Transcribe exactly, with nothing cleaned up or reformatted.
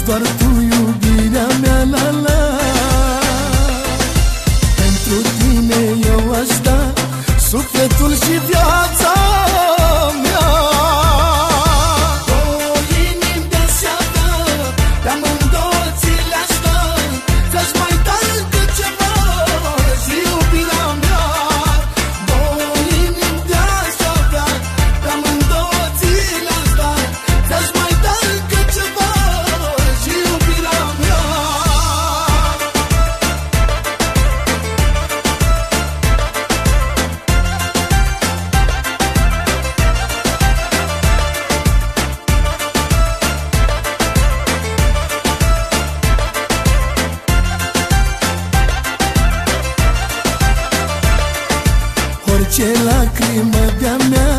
doar tu, iubirea mea, la la. Pentru tine eu aș da sufletul și viața mea. Două inimi de-aș avea, pe amândouă ți le-aș da. Ți-aș mai da încă ceva și iubirea mea. Două inimi de-aș avea, pe amândouă ți le-aș da. Ți-aș mai da încă ceva și iubirea mea. Orice lacrimă de-a mea